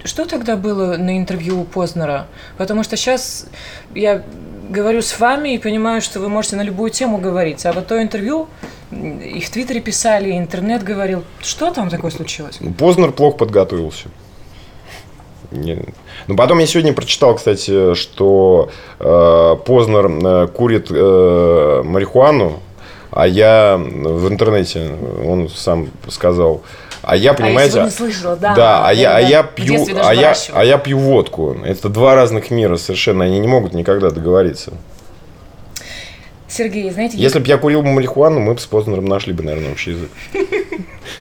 что тогда было на интервью у Познера? Потому что сейчас я говорю с вами и понимаю, что вы можете на любую тему говорить. А вот то интервью, и в Твиттере писали, и интернет говорил. Что там такое случилось? Познер плохо подготовился. Ну, потом я сегодня прочитал, кстати, что Познер курит марихуану, а я в интернете, он сам сказал, а я, понимаете, я слышала, да. Да, я пью водку. Это два разных мира совершенно, они не могут никогда договориться. Сергей, знаете... Если бы я курил марихуану, мы бы с Познером нашли бы, наверное, общий язык.